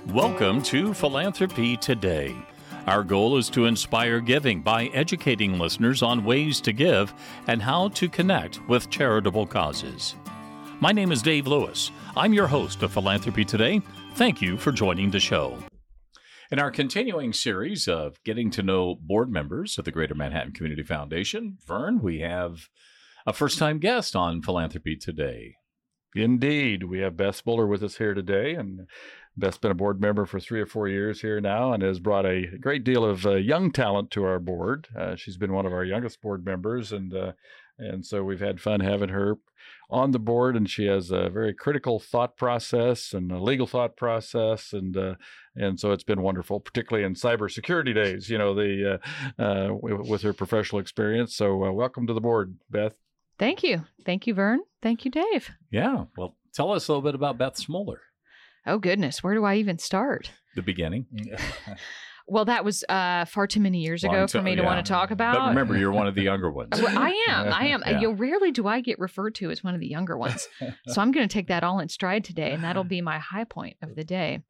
Welcome to Philanthropy Today. Our goal is to inspire giving by educating listeners on ways to give and how to connect with charitable causes. My name is Dave Lewis. I'm your host of Philanthropy Today. Thank you for joining the show. In our continuing series of getting to know board members of the Greater Manhattan Community Foundation, Vern, we have a first-time guest on Philanthropy Today. Indeed. We have Beth Spuller with us here today, and Beth's been a board member for 3 or 4 years here now and has brought a great deal of young talent to our board. She's been one of our youngest board members, and so we've had fun having her on the board, and she has a very critical thought process and a legal thought process, and so it's been wonderful, particularly in cybersecurity days, with her professional experience. So welcome to the board, Beth. Thank you. Thank you, Vern. Thank you, Dave. Yeah. Well, tell us a little bit about Beth Smuller. Oh, goodness. Where do I even start? The beginning. Well, that was far too many years ago for me to want to talk about. But remember, you're one of the younger ones. Well, I am. Yeah. Rarely do I get referred to as one of the younger ones. So I'm going to take that all in stride today, and that'll be my high point of the day.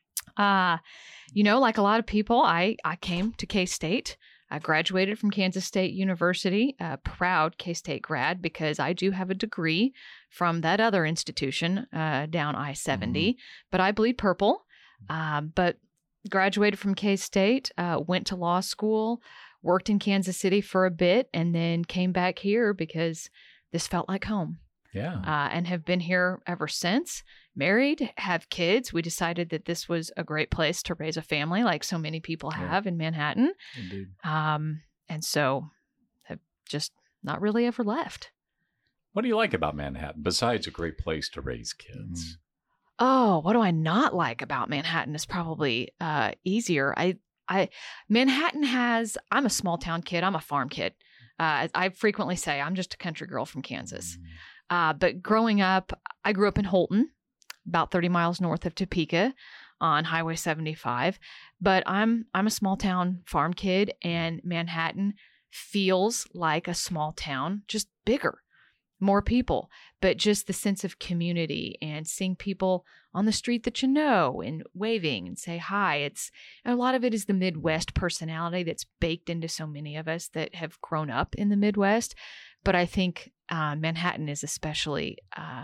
Like a lot of people, I came to K-State. I graduated from Kansas State University, a proud K-State grad, because I do have a degree from that other institution down I-70, but I bleed purple. But graduated from K-State, went to law school, worked in Kansas City for a bit, and then came back here because this felt like home. Yeah. And have been here ever since. Married, have kids. We decided that this was a great place to raise a family, like so many people have in Manhattan. Indeed. And so have just not really ever left. What do you like about Manhattan besides a great place to raise kids? Oh, what do I not like about Manhattan is probably easier. Manhattan has, I'm a small town kid. I'm a farm kid. I frequently say I'm just a country girl from Kansas. But growing up, I grew up in Holton, about 30 miles north of Topeka on Highway 75. But I'm a small town farm kid, and Manhattan feels like a small town, just bigger, more people, but just the sense of community and seeing people on the street that you know and waving and say hi. A lot of it is the Midwest personality that's baked into so many of us that have grown up in the Midwest. But I think Manhattan is especially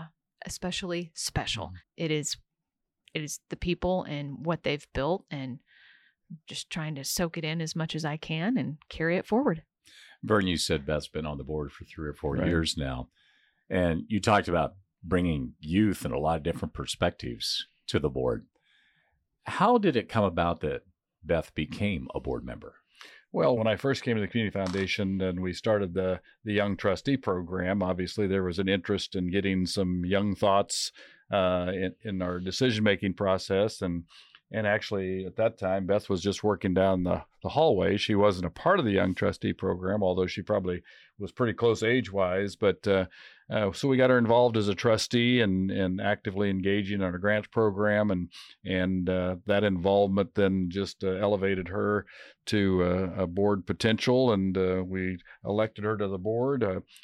special. It is the people and what they've built, and just trying to soak it in as much as I can and carry it forward. Vern, you said Beth's been on the board for 3 or 4 Right. years now, and you talked about bringing youth and a lot of different perspectives to the board. How did it come about that Beth became a board member? Well, when I first came to the Community Foundation and we started the Young Trustee Program, obviously there was an interest in getting some young thoughts in our decision-making process. And actually, at that time, Beth was just working down the hallway. She wasn't a part of the Young Trustee Program, although she probably was pretty close age-wise. But so we got her involved as a trustee and actively engaging in our grants program. And that involvement then just elevated her to a board potential. And we elected her to the board.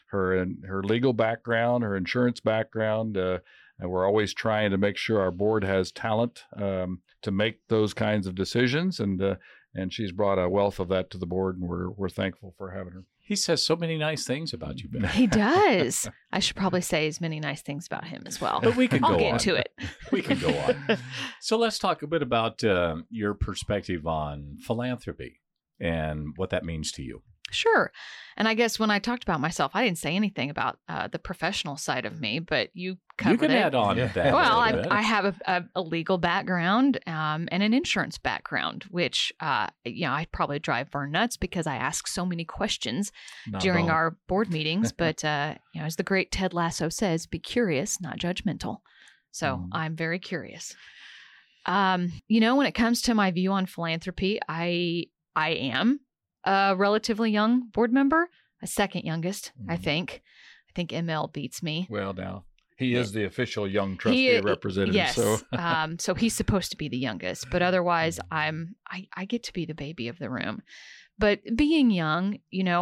Her legal background, her insurance background, and we're always trying to make sure our board has talent to make those kinds of decisions. And she's brought a wealth of that to the board, and we're thankful for having her. He says so many nice things about you, Beth. He does. I should probably say as many nice things about him as well. But we can I'll go get on. into it. We can go on. So let's talk a bit about your perspective on philanthropy and what that means to you. Sure. And I guess when I talked about myself, I didn't say anything about the professional side of me, but you covered You can it. add on to that. Well, a little bit. I have a legal background and an insurance background, which, I probably drive Vern nuts because I ask so many questions during our board meetings. But, as the great Ted Lasso says, be curious, not judgmental. So I'm very curious. When it comes to my view on philanthropy, I am a relatively young board member, a second youngest, I think. I think ML beats me. Well, now, he is the official young trustee representative. Yes. So. So he's supposed to be the youngest, but otherwise I get to be the baby of the room. But being young,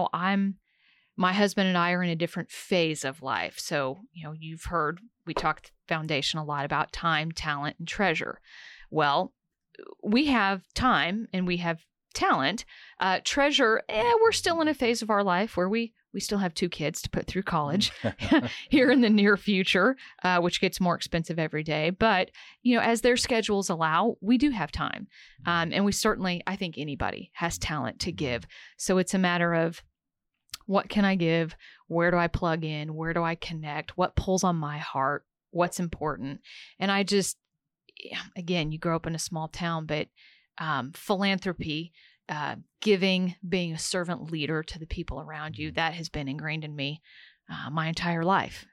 my husband and I are in a different phase of life. So, you've heard, we talked foundation a lot about time, talent, and treasure. Well, we have time and we have talent. Treasure, we're still in a phase of our life where we still have 2 kids to put through college here in the near future, which gets more expensive every day. But, as their schedules allow, we do have time. And we certainly, I think anybody has talent to give. So it's a matter of, what can I give? Where do I plug in? Where do I connect? What pulls on my heart? What's important? And I just, again, you grow up in a small town, but philanthropy, giving, being a servant leader to the people around you, that has been ingrained in me my entire life.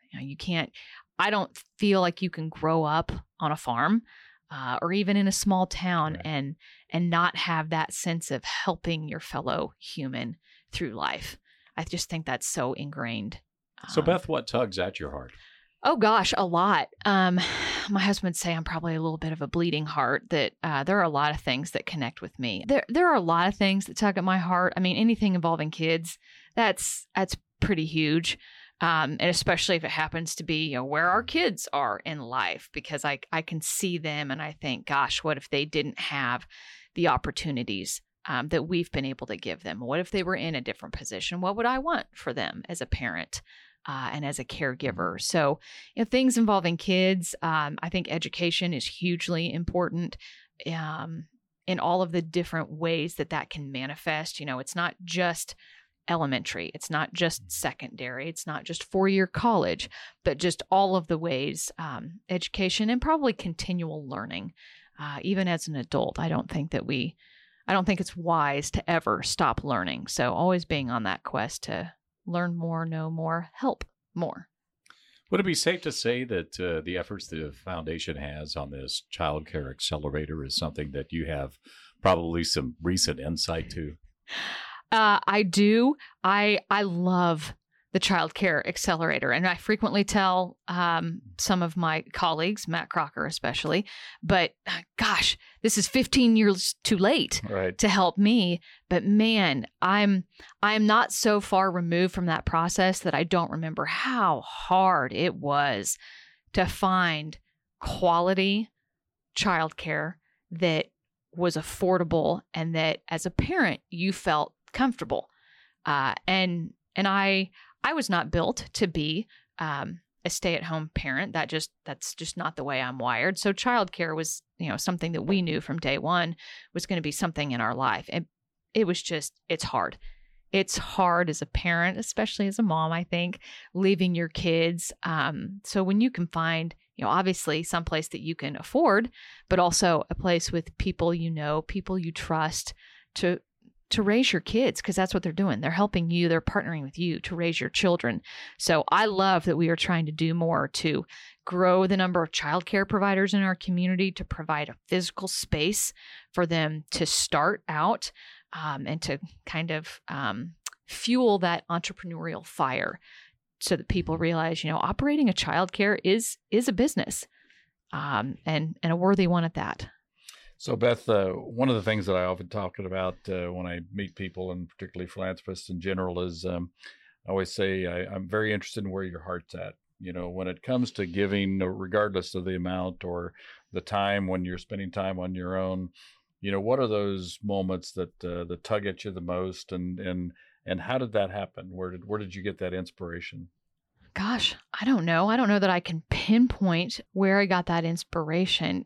I don't feel like you can grow up on a farm or even in a small town and not have that sense of helping your fellow human through life. I just think that's so ingrained. So Beth, what tugs at your heart? Oh gosh, a lot. My husband would say I'm probably a little bit of a bleeding heart, that there are a lot of things that connect with me. There are a lot of things that tug at my heart. I mean, anything involving kids, that's pretty huge. And especially if it happens to be, where our kids are in life, because I can see them and I think, gosh, what if they didn't have the opportunities that we've been able to give them? What if they were in a different position? What would I want for them as a parent? And as a caregiver. So, things involving kids, I think education is hugely important in all of the different ways that can manifest. It's not just elementary, it's not just secondary, it's not just 4-year college, but just all of the ways, education and probably continual learning, even as an adult. I don't think it's wise to ever stop learning. So always being on that quest to learn more, know more, help more. Would it be safe to say that the efforts the foundation has on this Child Care Accelerator is something that you have probably some recent insight to? I do. I love the Child Care Accelerator, and I frequently tell some of my colleagues, Matt Crocker especially, but gosh, this is 15 years too late to help me. But man, I'm not so far removed from that process that I don't remember how hard it was to find quality childcare that was affordable and that as a parent you felt comfortable. And I was not built to be a stay-at-home parent. That's just not the way I'm wired. So childcare was, something that we knew from day one was going to be something in our life. And it's hard. It's hard as a parent, especially as a mom, I think, leaving your kids. So when you can find, obviously someplace that you can afford, but also a place with people people you trust to raise your kids, because that's what they're doing. They're helping you. They're partnering with you to raise your children. So I love that we are trying to do more to grow the number of childcare providers in our community, to provide a physical space for them to start out and to kind of fuel that entrepreneurial fire so that people realize, operating a childcare is a business and a worthy one at that. So Beth, one of the things that I often talk about when I meet people, and particularly philanthropists in general, is I always say I'm very interested in where your heart's at. When it comes to giving, regardless of the amount or the time, when you're spending time on your own, what are those moments that tug at you the most, and how did that happen? Where did you get that inspiration? Gosh, I don't know. I don't know that I can pinpoint where I got that inspiration.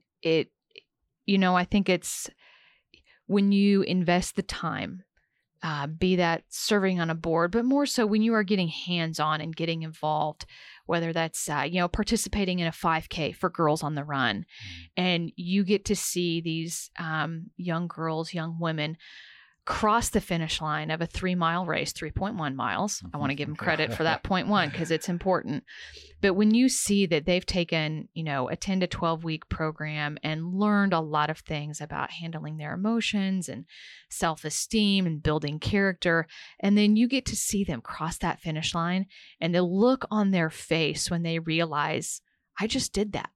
I think it's when you invest the time, be that serving on a board, but more so when you are getting hands-on and getting involved, whether that's, participating in a 5K for Girls on the Run, and you get to see these young girls, young women cross the finish line of a 3-mile race, 3.1 miles. I want to give them credit for that 0.1 because it's important. But when you see that they've taken, a 10 to 12 week program and learned a lot of things about handling their emotions and self-esteem and building character, and then you get to see them cross that finish line and the look on their face when they realize, I just did that.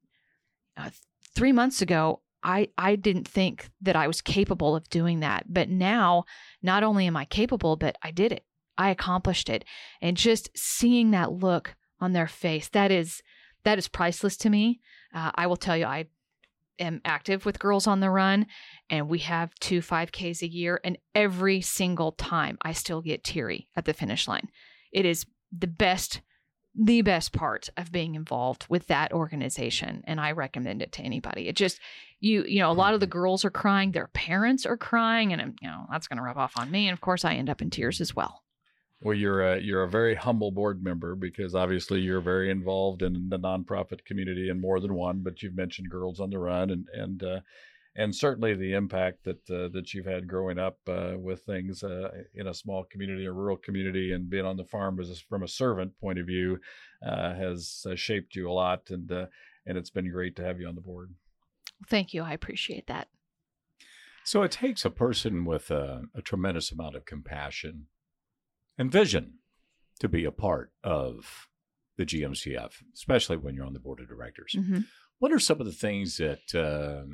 3 months ago, I didn't think that I was capable of doing that. But now, not only am I capable, but I did it. I accomplished it. And just seeing that look on their face, that is priceless to me. I will tell you, am active with Girls on the Run, and we have 2 5Ks a year, and every single time I still get teary at the finish line. It is the best part of being involved with that organization, and I recommend it to anybody. It just, you know, a lot of the girls are crying, their parents are crying, and you know, that's going to rub off on me, and of course I end up in tears as well. Well, you're a very humble board member, because obviously you're very involved in the nonprofit community in more than one. But you've mentioned Girls on the Run, and certainly the impact that you've had growing up with things in a small community, a rural community, and being on the farm from a servant point of view has shaped you a lot, and it's been great to have you on the board. Thank you. I appreciate that. So it takes a person with a tremendous amount of compassion and vision to be a part of the GMCF, especially when you're on the board of directors. Mm-hmm. What are some of the things that,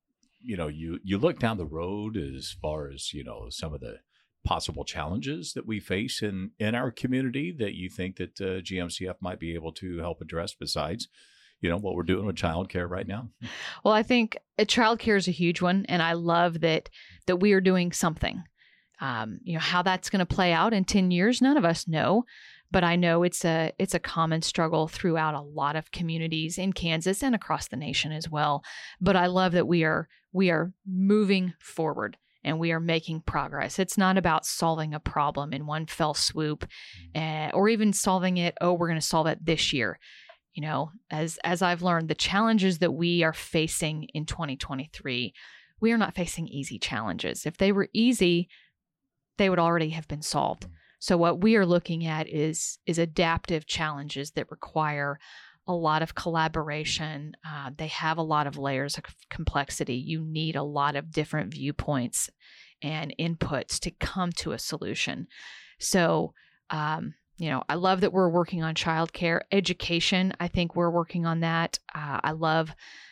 you look down the road as far as, some of the possible challenges that we face in our community that you think that GMCF might be able to help address besides, what we're doing with childcare right now? Well, I think childcare is a huge one, and I love that we are doing something. How that's going to play out in 10 years, none of us know, but I know it's a common struggle throughout a lot of communities in Kansas and across the nation as well. But I love that we are moving forward and we are making progress. It's not about solving a problem in one fell swoop, or even solving it. Oh, we're going to solve it this year. As I've learned, the challenges that we are facing in 2023, we are not facing easy challenges. If they were easy, they would already have been solved. So what we are looking at is adaptive challenges that require a lot of collaboration. They have a lot of layers of complexity. You need a lot of different viewpoints and inputs to come to a solution. So, I love that we're working on childcare. Education, I think we're working on that. I love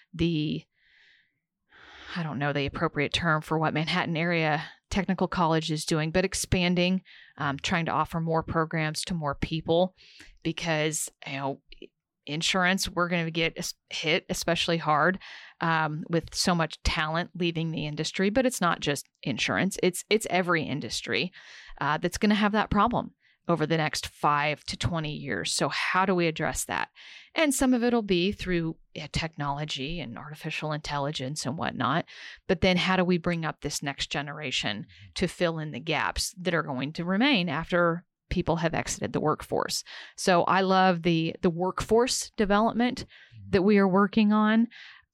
I don't know the appropriate term for what Manhattan area technical college is doing, but expanding, trying to offer more programs to more people, because, insurance, we're going to get hit especially hard with so much talent leaving the industry. But it's not just insurance. It's every industry that's going to have that problem over the next 5 to 20 years. So how do we address that? And some of it will be through technology and artificial intelligence and whatnot. But then how do we bring up this next generation to fill in the gaps that are going to remain after people have exited the workforce? So I love the workforce development that we are working on.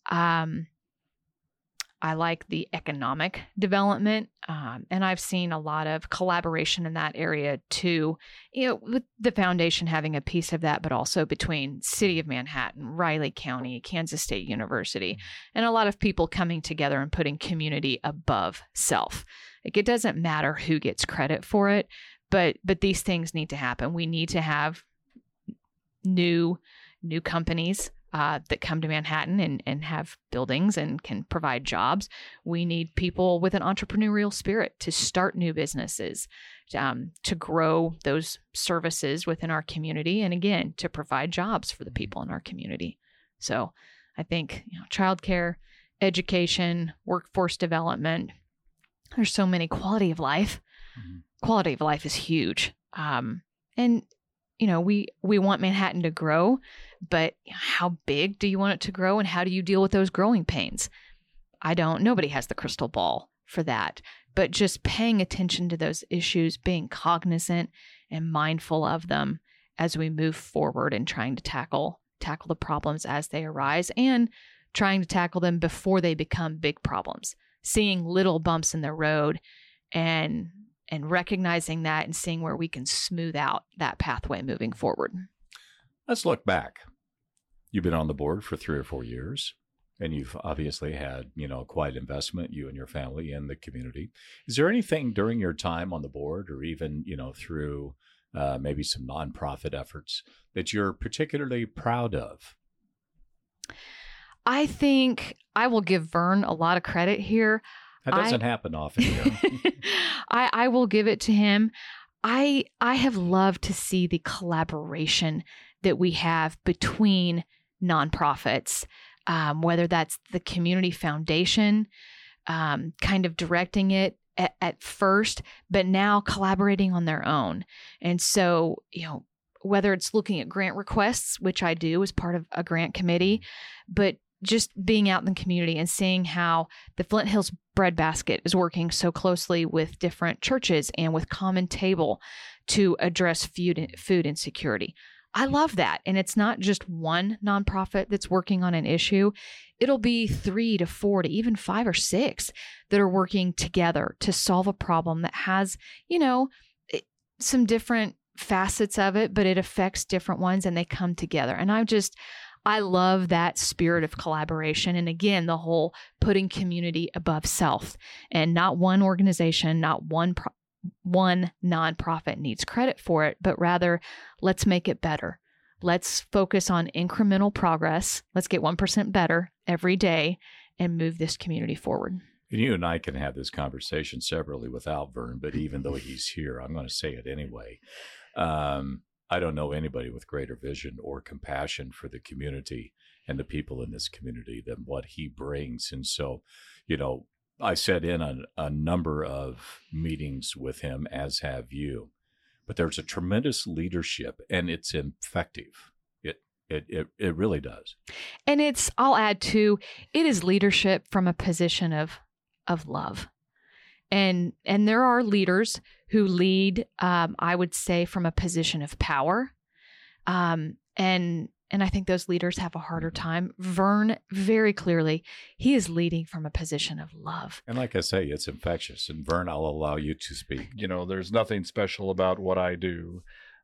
I like the economic development, and I've seen a lot of collaboration in that area too, with the foundation having a piece of that, but also between City of Manhattan, Riley County, Kansas State University, and a lot of people coming together and putting community above self. It doesn't matter who gets credit for it, but these things need to happen. We need to have new companies that come to Manhattan and have buildings and can provide jobs. We need people with an entrepreneurial spirit to start new businesses, to grow those services within our community, and again, to provide jobs for the people in our community. So I think childcare, education, workforce development, there's so many. Quality of life. Mm-hmm. Quality of life is huge. And we want Manhattan to grow, but how big do you want it to grow, and how do you deal with those growing pains? Nobody has the crystal ball for that, but just paying attention to those issues, being cognizant and mindful of them as we move forward and trying to tackle the problems as they arise, and trying to tackle them before they become big problems, seeing little bumps in the road and recognizing that and seeing where we can smooth out that pathway moving forward. Let's look back. You've been on the board for 3 or 4 years, and you've obviously had, quite investment, you and your family, in the community. Is there anything during your time on the board, or even, through maybe some nonprofit efforts, that you're particularly proud of? I think I will give Vern a lot of credit here. That doesn't happen often here. I will give it to him. I have loved to see the collaboration that we have between nonprofits. whether that's the community foundation, kind of directing it at first, but now collaborating on their own. And so, whether it's looking at grant requests, which I do as part of a grant committee, but just being out in the community and seeing how the Flint Hills Bread Basket is working so closely with different churches and with Common Table to address food insecurity. I love that. And it's not just one nonprofit that's working on an issue. It'll be 3 to 4 to even 5 or 6 that are working together to solve a problem that has, some different facets of it, but it affects different ones and they come together. And I love that spirit of collaboration. And again, the whole putting community above self, and not one organization, not one nonprofit needs credit for it, but rather let's make it better. Let's focus on incremental progress. Let's get 1% better every day and move this community forward. And you and I can have this conversation separately without Vern, but even though he's here, I'm going to say it anyway. I don't know anybody with greater vision or compassion for the community and the people in this community than what he brings. And so, I sat in on a number of meetings with him, as have you, but there's a tremendous leadership and it's effective. It really does. And I'll add too, it is leadership from a position of love. And there are leaders who lead, I would say, from a position of power. And I think those leaders have a harder time. Vern, very clearly, he is leading from a position of love. And like I say, it's infectious. And Vern, I'll allow you to speak. There's nothing special about what I do.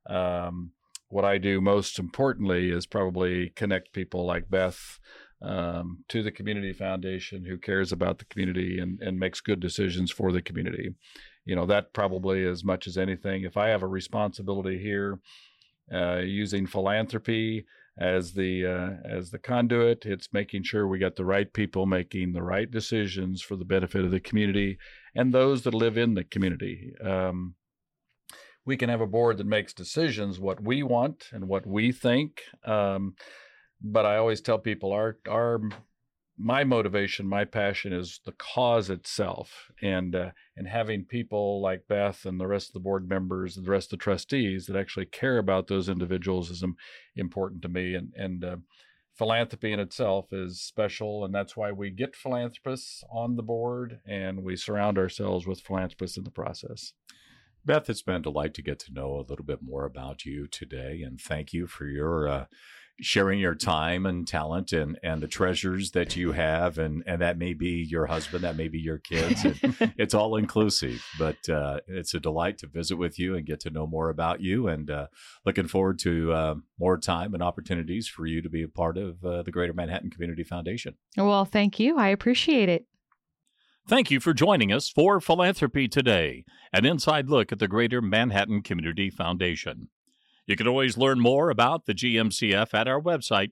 What I do most importantly is probably connect people like Beth to the Community Foundation, who cares about the community and makes good decisions for the community. That probably as much as anything. If I have a responsibility here, using philanthropy as the conduit, it's making sure we got the right people making the right decisions for the benefit of the community and those that live in the community. We can have a board that makes decisions what we want and what we think, but I always tell people my motivation, my passion is the cause itself, and having people like Beth and the rest of the board members and the rest of the trustees that actually care about those individuals is important to me. And philanthropy in itself is special, and that's why we get philanthropists on the board, and we surround ourselves with philanthropists in the process. Beth, it's been a delight to get to know a little bit more about you today, and thank you for your sharing your time and talent and the treasures that you have, and that may be your husband, that may be your kids. It's all inclusive, but it's a delight to visit with you and get to know more about you, and looking forward to more time and opportunities for you to be a part of the Greater Manhattan Community Foundation. Well, thank you. I appreciate it. Thank you for joining us for Philanthropy Today, an inside look at the Greater Manhattan Community Foundation. You can always learn more about the GMCF at our website,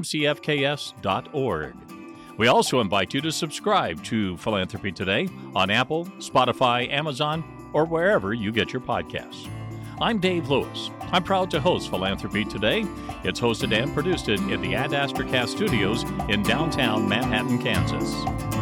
mcfks.org. We also invite you to subscribe to Philanthropy Today on Apple, Spotify, Amazon, or wherever you get your podcasts. I'm Dave Lewis. I'm proud to host Philanthropy Today. It's hosted and produced in the Ad Astra Cast Studios in downtown Manhattan, Kansas.